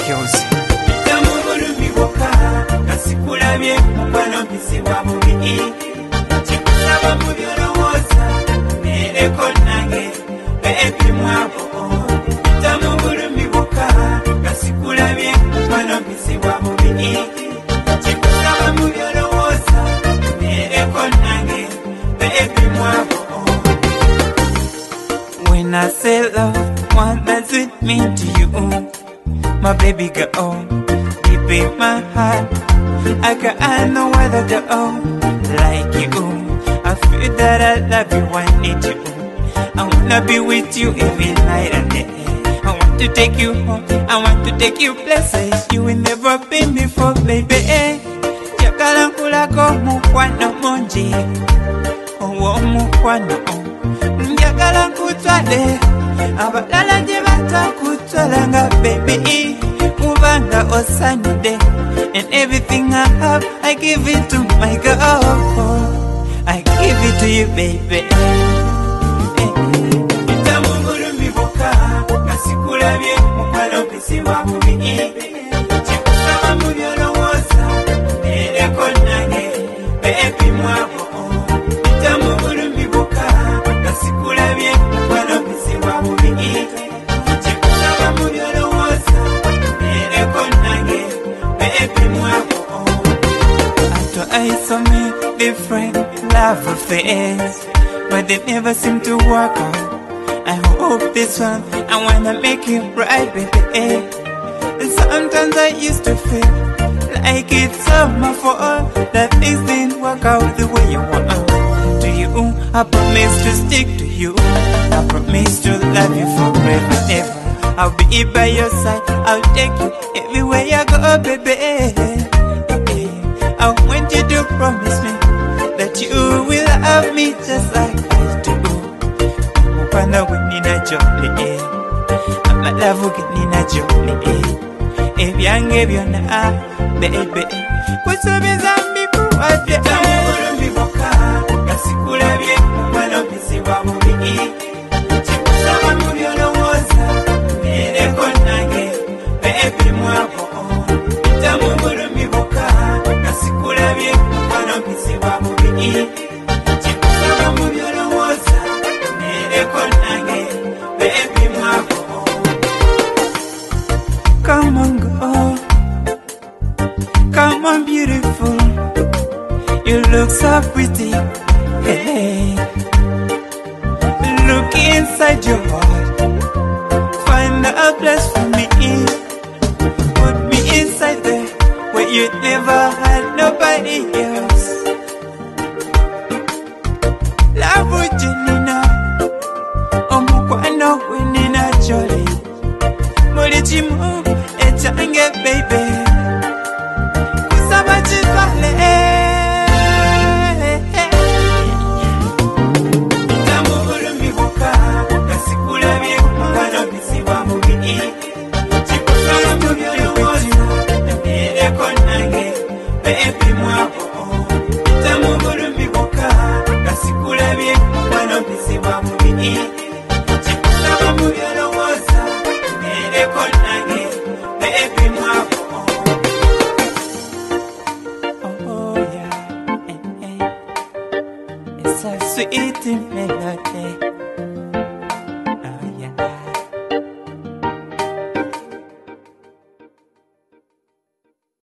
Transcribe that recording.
skills. Tamubulumi boka kasikulabye mukwano mpisiwa bubi kikusaba mu byolowooza nereko nange beebi mwabo. Tamubulumi boka kasikulabye mukwano mpisiwa bubi kikusaba mu byolowooza nereko nange beebi mwabo. When I say love, what does it mean to you? My baby girl, deep in my heart, I can't know whether to like you. I feel that I love you, I need you. I wanna be with you every night and day. I want to take you home, I want to take you places you will never been before, baby. Jakala nkulako mukwano mungi, owo mukwano. Njagala nkutwale abalala gye batakutwalanga, baby. Kubanga osanyude, and everything I have, I give it to my girl. I give it to you, baby. Tamubulumi boka kasikulabye mukwano mpisiwa bubi kikusaba mu byolowooza nereko nange beebi mwabo. Tamubulumi boka kasikulabye mukwano mpisiwa bubi kikusaba mu byolowooza nereko nange beebi mwabo. I saw me different love affairs, but they never seem to work out. I hope this one, I wanna make it right, baby. Sometimes I used to feel like it's all my fault that things didn't work out the way you want. To you, I promise to stick to you. I promise to love you forever, ever. I'll be by your side, I'll take you everywhere you go, baby. I want you to promise me that you will love me just like I do. Mupana winina jolly, ama love winina jolly. Ebyange byonna, baby, kusabeza mbikuwadde. Tamubulumi boka kasikulabye mukwano mpisiwa bubi kikusaba mu byolowooza nereko nange beebi mwabo. Tamubulumi boka kasikulabye mukwano mpisiwa bubi kikusaba mu byolowooza nereko nange beebi mwabo. Come on, girl. Come on, beautiful. You look so pretty. Hey, look inside your heart. Find a place for me. Put me inside there where you never had nobody else. Love with Janina. Omukwano winina jolly. Mulichimu echange, baby. Kusaba chitwale. Tamubulumi boka kasikulabye mukwano mpisiwa bubi kikusaba mu byolowooza nereko nange beebi mwabo. Tamubulumi boka kasikulabye mukwano mpisiwa bubi kikusaba mu byolowooza nereko nange beebi mwabo. Oh yeah, it's a sweet melody.